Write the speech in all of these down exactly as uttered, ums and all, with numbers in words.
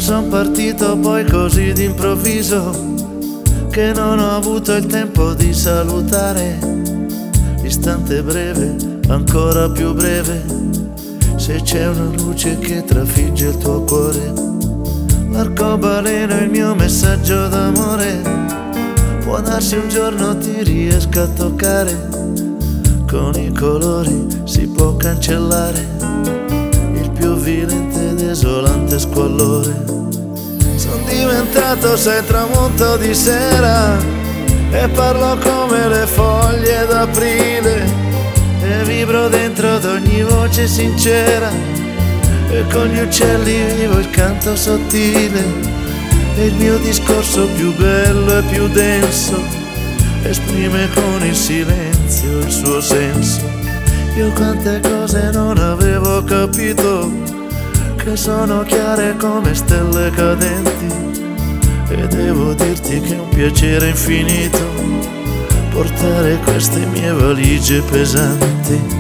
son partito poi così d'improvviso che non ho avuto il tempo di salutare. Istante breve, ancora più breve, se c'è una luce che trafigge il tuo cuore. L'arcobaleno è il mio messaggio d'amore, può darsi un giorno ti riesca a toccare. Con i colori si può cancellare il più violento ed desolante squallore. Son diventato sai tramonto di sera e parlo come le foglie d'aprile e vibro dentro ad ogni voce sincera e con gli uccelli vivo il canto sottile e il mio discorso più bello e più denso esprime con il silenzio il suo senso. Io quante cose non avevo capito, che sono chiare come stelle cadenti, e devo dirti che è un piacere infinito portare queste mie valigie pesanti.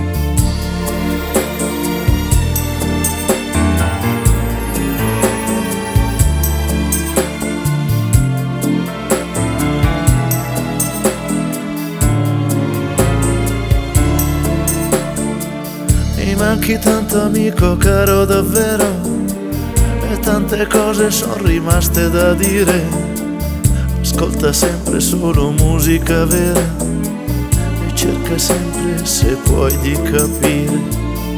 Mi manchi tanto amico caro davvero, e tante cose sono rimaste da dire. Ascolta sempre solo musica vera e cerca sempre se puoi di capire.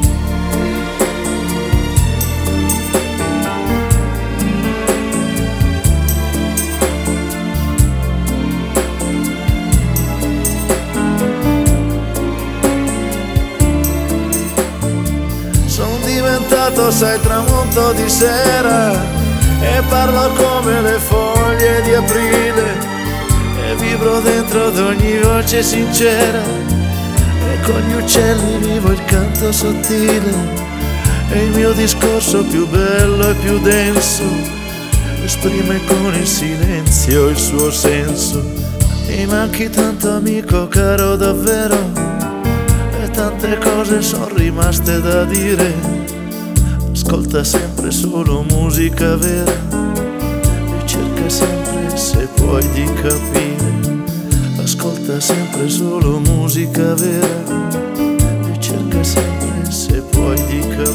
Sai tramonto di sera e parlo come le foglie di aprile e vibro dentro ad ogni voce sincera e con gli uccelli vivo il canto sottile e il mio discorso più bello e più denso esprime con il silenzio il suo senso. Mi manchi tanto amico caro davvero, e tante cose sono rimaste da dire. Ascolta sempre solo musica vera e cerca sempre se puoi di capire. Ascolta sempre solo musica vera e cerca sempre se puoi di capire.